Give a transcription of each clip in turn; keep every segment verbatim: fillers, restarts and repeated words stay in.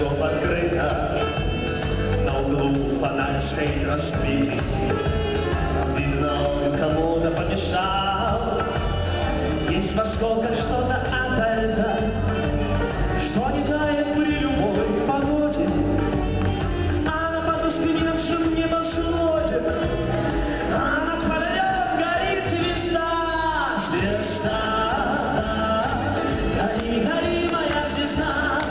шагов открыто, на углу фонарь стоит разбитый. Видно, кому-то помешал. Есть в осколках что-то ото льда, что не тает при любой погоде, а на потускневшем небосводе, а над фонарем горит звезда, звезда. Гори, гори, моя звезда,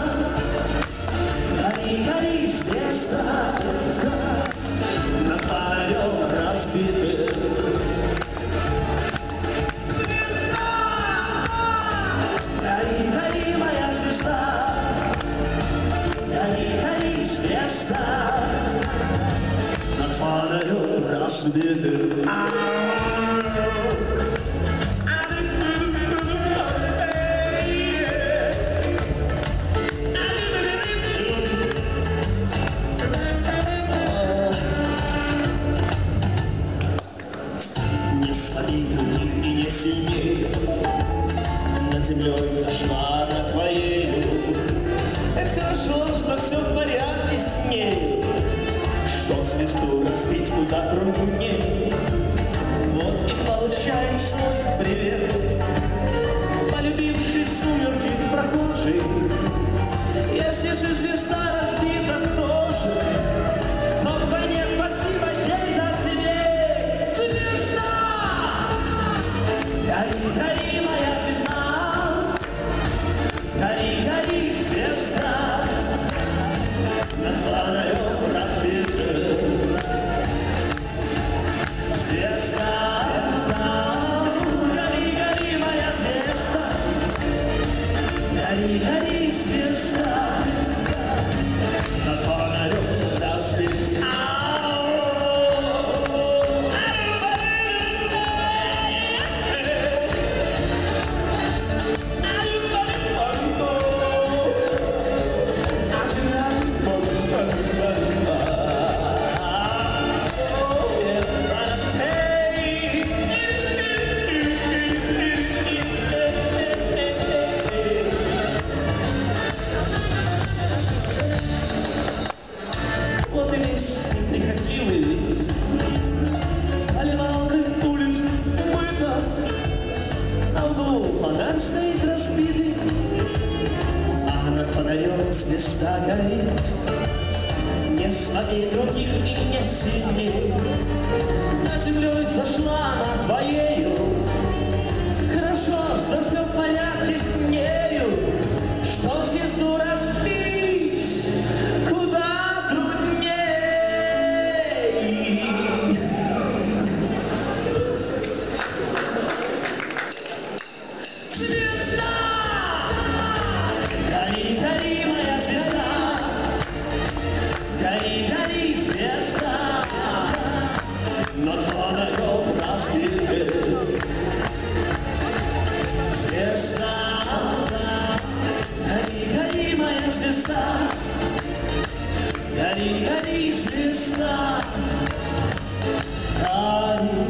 гори, гори, звезда, над фонарем разбитым. Не смотри других и не сильнее, над землей зашла на твоею. Это хорошо, что все в порядке с ней, что звезду разбить куда труднее. Вот и получаем свой привет, полюбивший сумерки прохожий. Если же звезда разбита тоже, то вдвойне спасибо ей за смерть. Звезда! Гори, гори, моя звезда, гори, гори, звезда, над фонарем разбитым. Звезда, гори, гори, моя звезда, гори, гори, звезда, над фонарем разбитым. Вот и весь неприхотливый лист, поливалкой улиц умыта, а в углу фонарь стоит разбитый, а над фонарем звезда горит. Не смотри других и не сильней, над землей зашла над твоею. Хорошо, что все в порядке с нею, что звезду разбить куда трудней. Звезда! Гори, гори, моя звезда, гори, гори, звезда, над фонарем разбитым. Звезда, гори, гори, моя звезда, гори, гори, звезда, гори.